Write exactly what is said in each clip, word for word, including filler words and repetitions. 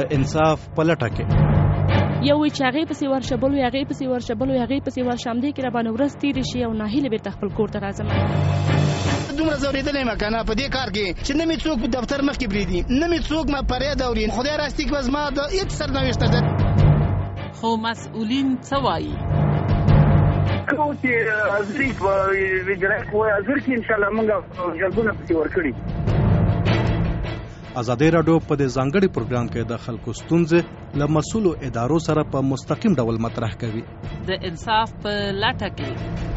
د انصاف په لټه کې. یو وی چې هغې پسې ورشه، بل وی هغې پسې ورشه، بل وی هغې پسې ورشه، همدې کې راباندې ورځ تېرې شي او ناهیلې بېرته خپل کور ته راځم. دومره ځورېدلی یم که نه په دې کار کې چې نه مې څوک دفتر مخکې پرېږدي، نه مې څوک ما فریاد اوري. خدای راستي که زما د هېڅ سرنوشت ده. خو مسؤلین څه وایي؟ کوم چې حاضري په وجرایت وایي حاضر کې انشاءالله موږ جلبونه پسې ورکړي. ازادي راډیو په دې ځانګړي پروګرام کې د خلکو ستونزې له مسؤلو ادارو سره په مستقیم ډول مطرح کوي. د انصاف په لټه کې.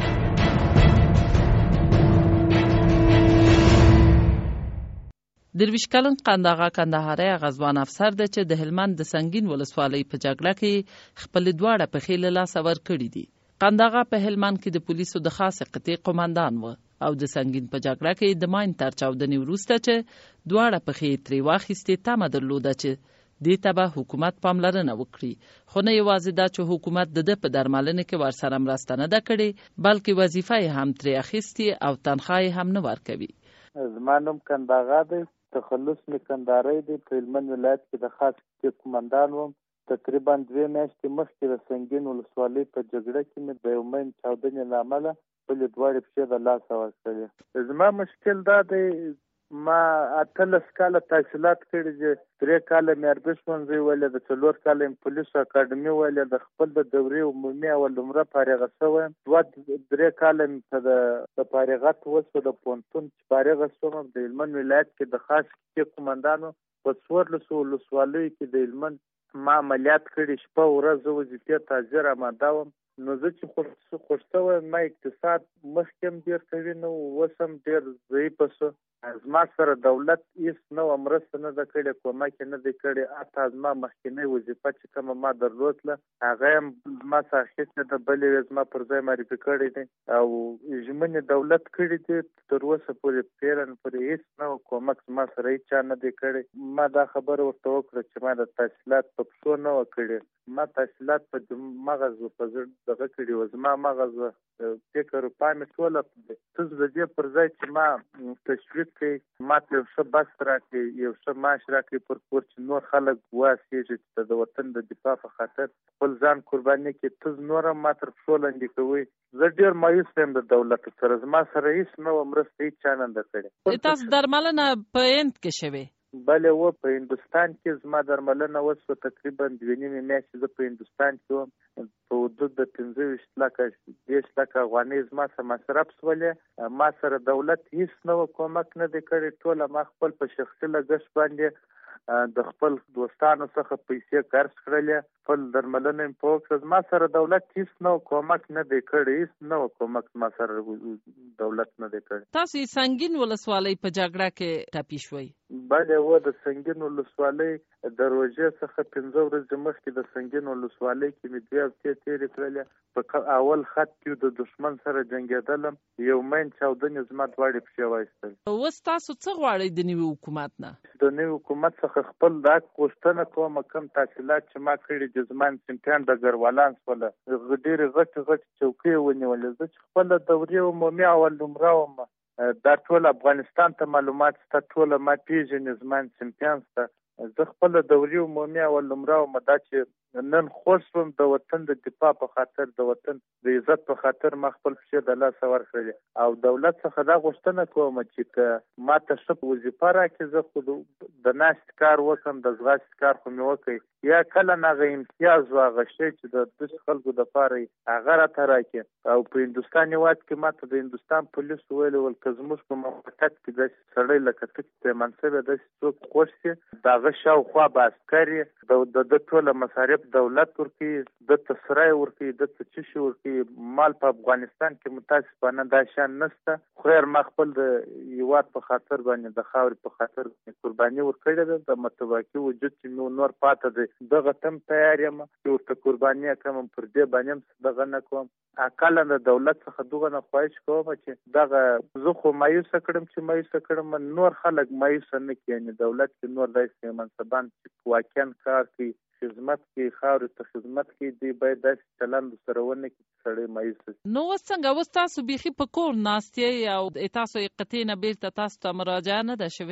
درویش کلن قنداغه کندهاري غزوان افسر دی چې د هلمند د سنگین ولسوالۍ په جګړه کې خپل دواړه پښې له لاسه ورکړي دي. قنداغه په هلمند کې د پولیسو د خاصه قطعې قومندان و او د سنگین په جګړه کې د ماین تر چاودنې وروسته چې دواړه پښې ترې واخیستې تمه درلوده چې دې ته به حکومت پاملرنه وکړي. خو نه یوازې دا چې حکومت د ده په درملنې کې ورسره مرسته نه ده کړې، بلکې وظیفه یې هم ترې اخیستې او تنخواه یې هم نه ورکوي. زما نوم قنداغه دی، تخلص مې کندهارۍ دی. په هلمند ولایت کې د خاص قطعې قومندان وم. تقریبا دوې میاشتې مخکې د سنگین ولسوالۍ په جګړه کې مې د یو مین چاودنې له امله خپلې دواړې پښې د لاسه ورکړې. زما مشکل دا دی، ما اتلس کاله تحصیلات کړي دي، درې کاله مې اربي ښوونځی ویلی، د څلور کاله مې پولیسو اکاډمي ویلی، د خپل د دورې عمومي اول نمره فارغه شوی یم. دوه درې کاله مې په د فارغت وشوه د پوهنتون چې فارغه شوم. د هلمند ولایت کې د خاص قطعې قومندانو په څوارلسو ولسوالیو کې د هلمند ما عملیات کړي، شپه ورځ زه وظیفې ته حاضر اماده وم. نو زه چې خوښ شوی ما اقتصاد مخکې هم ډېر قوي نه و، اوس هم ډېر ضعیفه شو. زما سره دولت هېڅ نه وه مرسته نه ده کړې، کومک یې نه دی کړی. حتی زما مخکینۍ وظیفه چې کومه ما درلودله هغه هم زما څخه اخیستې ده، بلې یې زما پر ځای معرفي کړی دی او ژمنې دولت کړي دي. تر اوسه پورې فعلاً پورې هېڅ نه و کومک زما سره هېڅ چا نه دی کړی. ما دا خبره ورته وکړه چې ما د تحصیلات په پښو نه وه کړې، ما تحصیلات په مغز و په زړه دغه کړي و، زما مغز و فکر و پام مې ټوله ته د دې پر ځای چې ما تشویق کړي، ما ته یو ښه بس راکړي، یو ښه معاش راکړي پر کور چې نور خلک واسېږي چې د وطن د دفاع په خاطر خپل ځان قرباني کړي، ته نور هم ما تر پښو لاندې کوئ. زه ډېر مایوس یم د دولت سره، زما سره هېڅ نه وه مرسته، هېڅ چا نه ده کړې. تاسو درملنه په هند کې شوې؟ بله و، په هندوستان کې زما درملنه وشوه. تقریبا دوې نیمې میاشتې زه په هندوستان کې وم. په حدود د پنځه ویشت لکه دېرش لکه افغانۍ زما څخه مصرف شولې. ما سره دولت هېڅ نه و کومک نه دی کړی، ټوله ما خپل په شخصي لګښت باندې د خپل دوستانو څخه پیسې خرڅ کړلې، خپل درملنه یې په وکړه. زما سره دولت هېڅ نه و کومک نه دی کړی، هېڅ نه و کومک زما سره دولت نه دی کړی. تاسو یې سنگین ولسوالۍ په جګړه کې ټپي شوئ؟ بله و، د سنگین ولسوالۍ د روژې څخه پنځه ورځې مخکې د سنگین ولسوالۍ کې مې دوې هفتې تېرې کړلې. په اول خط کې د دښمن سره جنګېدلم، یو مین چاودنې زما دواړې پښې وایستل. اوس تاسو څه غواړئ د نوي حکومت نه؟ د نوي حکومت څخه خپل د حق غوښتنه کوم. کوم تحصیلات چې ما کړي دي، زما صنفیان ډګروالان شوله، ډېرې غټې غټې چوکۍ یې ونیولې. زه چې خپله دورې عمومي اول نمره وم، دا ټول افغانستان ته معلومات شته، ټوله ما پېژنې، زما صنفیان شته. زه خپله دورې عمومي اول نمره وم. دا چې نن خوښ شوم د وطن د دفاع په خاطر، د وطن د عزت په خاطر ما خپل پښې د لاسه ورکړلې. او دولت څخه دا غوښتنه کوم چې که ما ته ښه وظیفه راکړي، زه خو د ناستې کار وکړم، د ځغاستې کار خو مې وکړي، یا کله نه هغه امتیاز و هغه شی چې د داسې خلکو دپاره هغه راته راکړي. او په هندوستان هېواد کې ما ته د هندوستان پولیسو ویلي ول که زموږ په مملکت کې داسې سړی لکه ته چې پرې منصبه داسې څوک خوښ شي، د هغه شاوخوا به عسکر یې، د ده ټوله مصارف دولت ورکوي، ده ته سرای ورکوي، ده ته څه شي ورکوي. مال په افغانستان کې متاسفانه دا شان نشته. خیر ما خپل د هېواد په خاطر باندې، د خاورې په خاطر قرباني ورکړې ده. د متواکي وجود چې مې نور پاته دی، دغه تم تیار یم چې ورته قرباني کوم، پر دې باندې هم دغه نه کوم. اقلا د دولت څخه دغه نه خواهش کوم چې دغه زه خو مایوسه کړم چې مایوسه کړم نور خلک مایوسه نه کړي. یعنې دولت کې نور داسې منصبان چې واقعا کار کوي، خدمت کوي، خاورې ته خدمت کوي، دوی باید داسې چلند سره ونه کړي چې سړی مایوسه شي. نو اوس څنګه؟ اوس تاسو بیخي په کور ناست یې او تاسو یې قطعې نه بېرته تاسو ته مراجعه نه ده شوې؟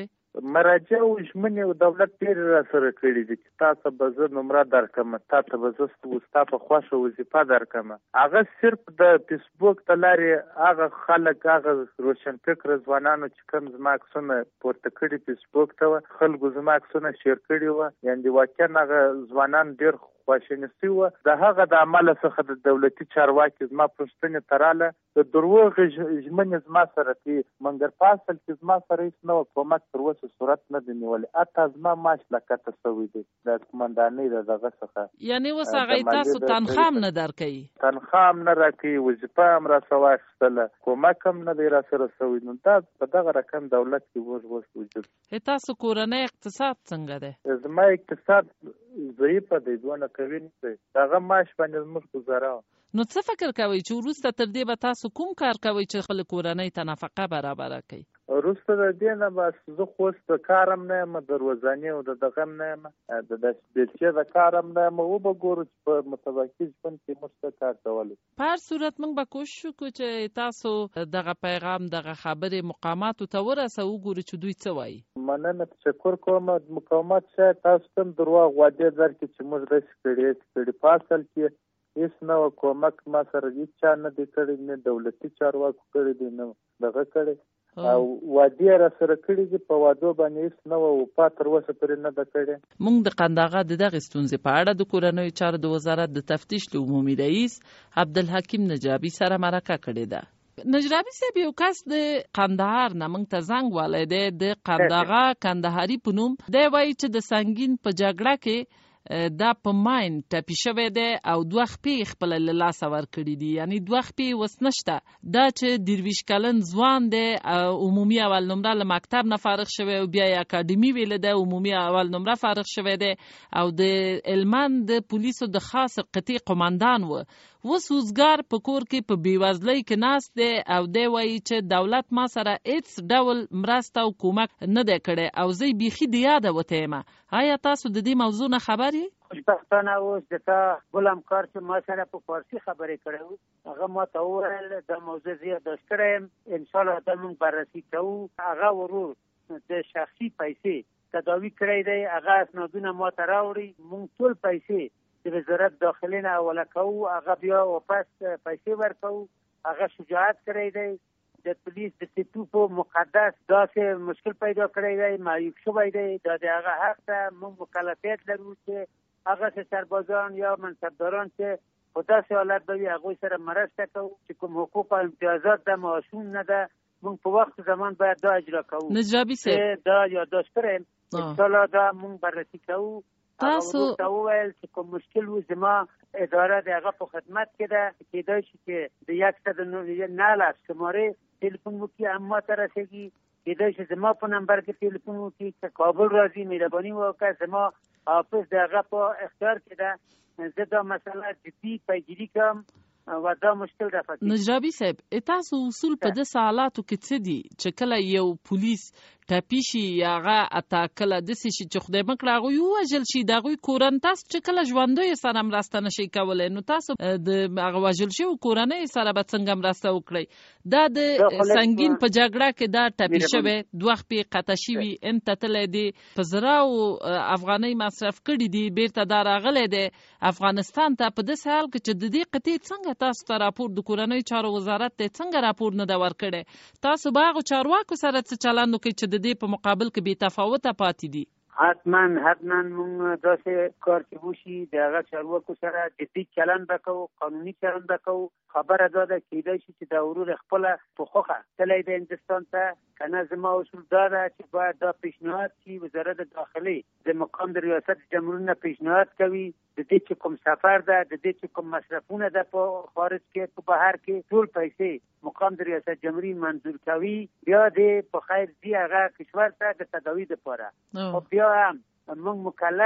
مراجع او ژمنې او دولت ډېرې را سره کړي دي چې تاسو به زه نمره درکړم، تاسو به زه ستا په خوښه وظیفه درکړم. هغه صرف د فیسبوک د لارې هغه خلک هغه روشنفکره ځوانانو چې کوم زما عکسونه پورته کړي فیسبوک ته خلکو زما عکسونه شیر کړي وو، یعنې واقعا هغه ځوانان ډېر خواشیني وو. د هغه د عمله څخه د دولتي چارواکي زما پوښتنې ته راله د دروغ ژمنې زما سره کوي، مګر په اصل کې زما سره هېڅ نه کومک تر اوسه صورت نه دی نیولی. حتی زما معاش لکته شوی دی د قمندانۍ د دغه څخه، یعنې اوس هغه تاسو تنخواه هم نه درکوي؟ تنخواه هم نه راکوي، وظیفه هم راسره واخیستله، کومک هم نه دی راسره شوی. نو دا په دغه رقم دولت کې موږ اوس وجود. تاسو کورنۍ اقتصاد څنګه دی؟ زما اقتصاد ضعیفه دی، دونه قوي نه دی. هغه معاش باندې زموږ ګزاره وه. نو څه فکر کوئ چې وروسته تر دې به تاسو کوم کار کوئ چې خپل کورنۍ ته نفقه برابره کړئ؟ وروسته د دې نه بس زه خو اوس د کار هم نه یم، د روزانې او د دغه هم نه یم، د داسې بیلچې د کار هم نه یم. وبه ګورو چې په متوقع ژوند کې موږ څه کار کولی. په هر صورت موږ به کوشش وکړو چې تاسو دغه پیغام دغه خبرې مقاماتو ته ورسوو، وګورو چې دوی څه وایي. مننه، تشکر کوم. مقامات شاید تاسو ته هم درواغ وعدې درکړي چې موږ داسې کړي هېڅ کړي. په اصل کې هېڅ نه کومک ما سره هېڅ چا نه دی کړی، نه دولتي چارواکو کړی دی، نه دغه کړی. او وعدې را سره کړي دي، په وعدو باندې هېڅ نه وه وفا تر اوسه پورې نه ده کړې. موږ د قندهار د دغې ستونزې په اړه د کورنیو چارو د وزارت د تفتیش له عمومي رئیس عبدالحکیم نجابي سره مرکه کړې ده. نجرابي صاحب، یو کس د قندهار نه موږ ته زنګ والی دی، د قندغه کندهاري په نوم دی، وایي چې د سنګین په جګړه کې دا په ماین ټپي شوی دی او دوه خپې خپله له لاسه ورکړي دي، یعنې دوه خپې اوس نشته. دا چې درویشت کلن ځوان دی، عمومي اول نمره له مکتب نه فارغ شوی او بیا یې اکاډمي ویله ده، عمومي اول نمره فارغ شوی دی او د هلمند د پولیسو د خاص قطعې قمندان و. اوس وزګار په کور کې په بېوزلۍ کې ناست دی او دی وایي چې دولت ما سره هېڅ ډول مرسته او کومک نه دی کړی او زه یې بیخي د یاده وتی یم. آیا تاسو د دې موضوع نه خبر یې؟ خوشبختانه اوس د تا بل همکار چې ما سره په فارسي خبرې کړی و، هغه ما ته وویل دا موضوع زه یادداشت کړی یم، انشاءالله دا موږ بررسي کوو. هغه ورور د شخصي پیسې تداوي کړی دی، هغه اسنادونه ما ته راوړي، موږ ټول پیسې د وزارت داخلي نه حواله کوو، هغه بیا واپس پیسې ورکوو. هغه شجاعت کړی دی، د پولیس د سیتو په مقدس داسې مشکل پیدا کړی دی، معیوب شوی دی. دا د هغه حق ته موږ مکلفیت لرو چې هغه چې سربازان یا منصبداران چې په داسې حالت به وي هغوی سره مرسته کوو چې کوم حقوق او امتیازات ده معاشون نه ده، موږ په وخت زمان باید دا اجرا کوو. نجابي صاحب، دا یادداشت کړی، انشاءالله دا موږ بررسي کوو. تاسو ته وویل چې کوم مشکل و زما اداره د هغه په خدمت کې ده، کېدای شي چې د یک سد نه لاس شمارې تلیفون وکړي هم ما ته رسېږي، کېدای شي زما په نمبر کې تلیفون وکړي چې کابل راځي، مهرباني وکړه زما حافظ د هغه په اختیار کې ده، زه دا مسله جدي پیگیري کوم و دا مشکل رفع کړي. نجرابي صاحب، تاسو اصول په داسې حالاتو کې څه دي چې کله یو پولیس ټپي شي یا هغه اتاکله داسې شي چې خدای مکړه هغوی ووژل شي، د هغوی کورن تاسو چې کله ژوندیو سره مرسته نشئ کولی، نو تاسو د هغه وژل شویو کورنیو سره به څنګه مرسته وکړئ؟ دا د سنګین په جګړه کې دا ټپي شوی دوه خپې قطع شوي ان ته تللی دی، په زراو افغانۍ مصرف کړي دي، بیرته دا راغلی دی افغانستان ته. په داسې حال کې چې د دې قطعې څنګه تاسو ته راپور د کورنیو چارو وزارت ته څنګه راپور نه ده ورکړی؟ تاسو به هغو چارواکو سره څه چلند وکړئ چې د دې په مقابل کې بې تفاوته پاتې دي؟ حتما حتما موږ داسې کار چې وشي د هغه چارواکو سره جدي چلند به کوو، قانوني چلند به کوو. خبره دا ده کېدای شي چې دا ورور خپله په خوښه تللی دی هندوستان ته، که نه زما اصول دا ده چې باید دا پیشنهاد شي، وزارت داخلي د مقام د ریاست جمهور نه پیشنهاد کوي د دې چې کوم سفر ده، د دې چې کوم مصرفونه ده په خارج کې په بهر کې، ټول پیسې مقام د ریاست جمهوري منظور کوي، بیا دې په خیر ځي هغه کشور ته د تداوي دپاره. خو بیا هم موږ مکلف یو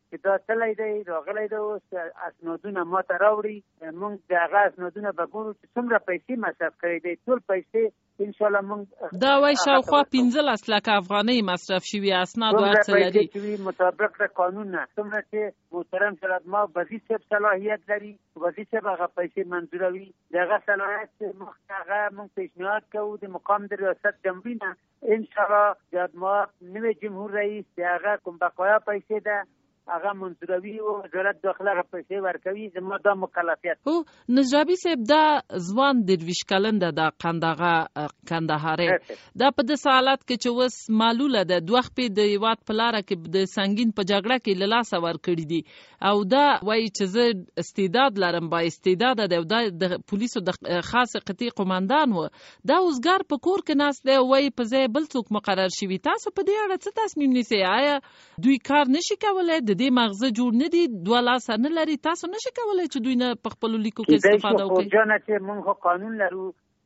چې دا تللی دی راغلی دی اوس اسنادونه ما ته راوړي موږ د هغه اسنادونه به ګورو چې څومره پیسې مصرف کړی دی ټول پیسې انشاءالله موږ دا وایي شاوخوا پنځلس لکه افغانۍ مصرف شوي اسناد او هر څه لري مطابق د قانون نه څومره چې محترم جلاد ما وزیر صاحب صلاحیت لري وزیر صاحب هغه پیسې منظوروي د هغه صلاحیت مخکې هغه موږ پیشنهاد کوو د مقام د ریاست جمهوري نه انشاءالله جلاد ما نوی جمهور رئیس د هغه کوم بقایا پیسې ده هغه منظوروي او وزارت داخله هغه پیسې ورکوي زما دا مکلفیت هو نجرابي صاحب دا ځوان درویش کلنده د قندغه کندهاري دا په داسې حالت کې چې اوس معلوله ده دوه خپې د هېواد په لاره کې د سنګین په جګړه کې له لاسه ورکړي دي او دا وایي چې زه استعداد لرم با استعداده دی او دا د پولیسو د خاص قطعي قماندان و دا اوسګار په کور کې ناست دی وایي په ځای بل څوک مقرر شوي تاسو په دې اړه څه تصمیم نیسئ آیا دوی کار نشي کولی د دې مغزه جوړ نه دي دوه لاسه نه لري تاسو نشئ کولی چې دوی نه په خپلو لیکو کې استفاده وکړي جانه چې موږ قانون لرو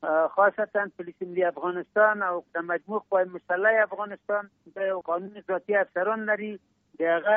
خاصتا پولیس ملی افغانستان او د مجموع قوای مسلح افغانستان د قانون ذاتی افسران لري دغه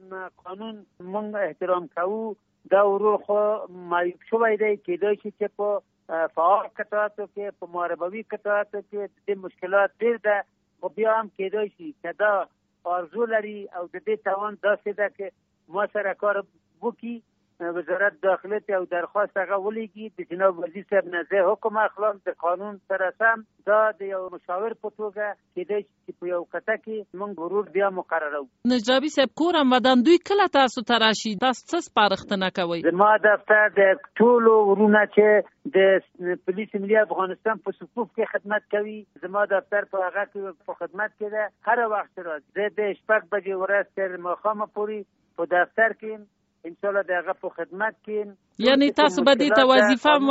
قانون موږ احترام کوو دا ورو خو معیوب شوی دی کېدای شي چې په فعال قطعاتو کې په محاربوي قطعاتو کې د مشکلات ډېر ده خو بیا هم کېدای شي چې دا آرزو لري او د دې توان داسې ده چې ما سره کار وکړي وزارت داخله ته او درخواست هغه ولیږي د جناب وزیر صاحب نه زه حکم اخلم د قانون سره سم دا د یو مشاور په توګه کېدای شي په یو قطعه کې موږ ورور بیا مقررو. نجرابي صاحب کورم ودان دوی کله تاسو ته راشي تاسو څه سپارښتنه کوئ؟ زما دفتر د ټولو ورونه چې د پولیس ملی افغانستان په صفوف کې خدمت کوي زما دفتر په هغه کې په خدمت کې ده هر وخت راځي زه د شپږ بجې ورځ تر ماښامه پورې په دفتر کې ان شاء الله دغه په خدمت کې یعنی تاسو به دې ته وظیفه هم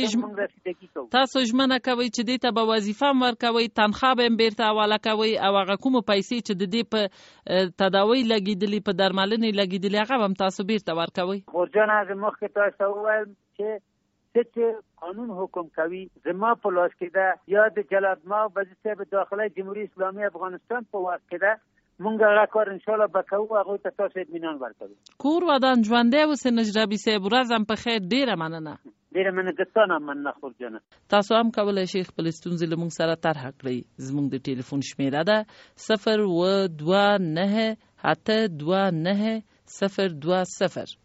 ورکوي تاسو ژمنه کوئ چې دې ته به وظیفه هم ورکوئ تنخواه به هم بیرته حواله کوئ او هغه کومو پیسې چې د دې په تداوی لګېدلې په درملنې لګېدلې هغه به هم تاسو بیرته ورکوئ؟ خورجانه زه مخکې تاسو ووایم چې څه چې قانون حکم کوي زما په لاس کې ده یا د جلاد ما وزیر صاحب داخله جمهوریت اسلامی افغانستان په واک کې ده مونږ هغه کار ان شاء الله وکړو هغه ته تاسو اطمینان ورکوي. کور ودان ژوندی اوسئ نجرابي صاحب ورځ هم په خیر ډېره مننه. ډېره مننه درته هم مننه خورجانه. تاسو هم کولی شئ خپل ستونزې له موږ سره طرحه کړئ زموږ د ټلیفون شمیره ده صفر اووه دوه نهه اته دوه نهه صفر دوه صفر.